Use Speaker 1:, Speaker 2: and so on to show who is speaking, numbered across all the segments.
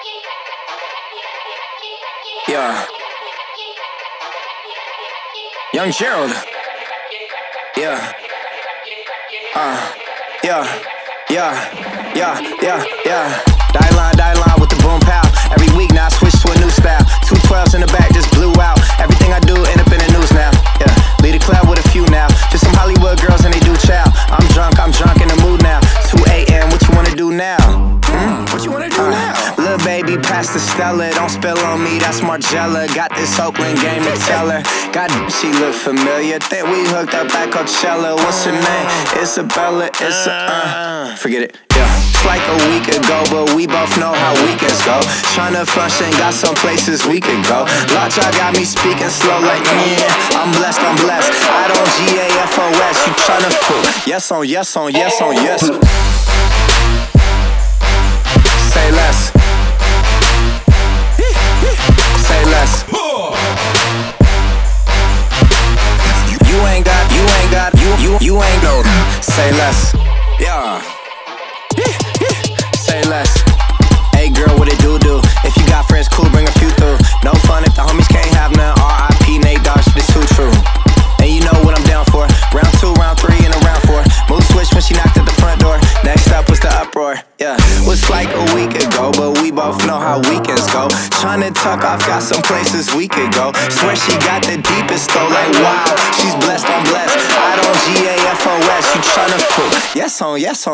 Speaker 1: Yeah. Young Gerald. Yeah. Yeah. Die line with the boom pow. Every week now I switch to a new style. 212s in the back just blew out. Everything I do end up in the news now. Yeah. Lead a club with a few now. Just some Hollywood girls and they do chow. I'm drunk in the mood now. 2 a.m. What you wanna do now? What you wanna do now? Lil' baby, pass the Stella. Don't spill on me, that's Margella. Got this Oakland game to tell her. God, she look familiar. Think we hooked up at Coachella. What's her name? Isabella. Forget it. Yeah. It's like a week ago, but we both know how weekends go. Tryna function, got some places we could go. Lot y'all got me speaking slow like yeah. I'm blessed. I don't GAFOS. You tryna fool? Yes on yes. Say less. Say less. You ain't no. Say less. Yeah. Say less. Hey girl, what it do? If you got friends, cool, bring a few through. No fun if the homies can't have none. R.I.P. Nate Dogg, shit is too true. And you know what I'm down for. Round 2, round 3, and a round 4. Mood switch when she knocked at the front door. Next up was the uproar. Yeah, was like a week ago, but we both know how weekends go. Tryna tuck off, got some places we could go. Swear she got the deepest though, like wow. She's blessed, I'm blessed. I don't GAFOS. You tryna fool? Yes on yes.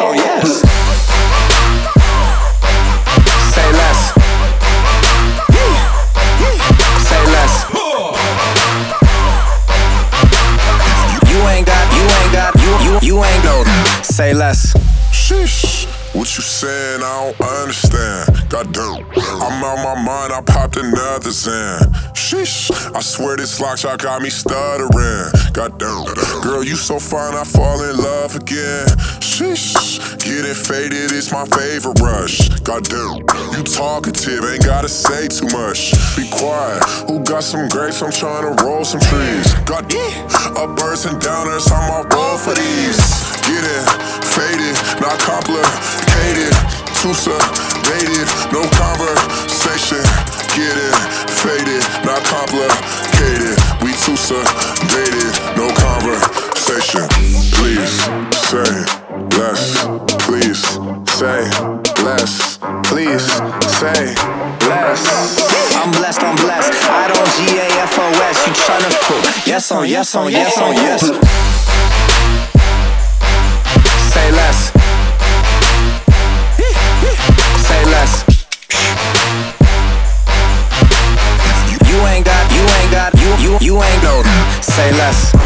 Speaker 1: Say less. Say less. You ain't no. Say less.
Speaker 2: Sheesh. What you saying? I don't understand. Goddamn. I'm out my mind, I popped another Zan. Sheesh. I swear this lock shot got me stuttering. Goddamn. Girl, you so fine, I fall in love again. Sheesh. Getting faded is my favorite rush. Goddamn. You talkative, ain't gotta say too much. Be quiet. Who got some grapes? I'm trying to roll some trees. Goddamn. Uppers and downers, I'm all roll for these. Getting faded, not complicated. Tusa, dated, no conversation. Getting faded, not complicated. We Tusa, dated, no conversation. Please say less. Please say less. Please say less.
Speaker 1: I'm blessed. I don't GAFOS. You tryna fool? Yes on yes. Say less. Say less. You ain't no. Say less.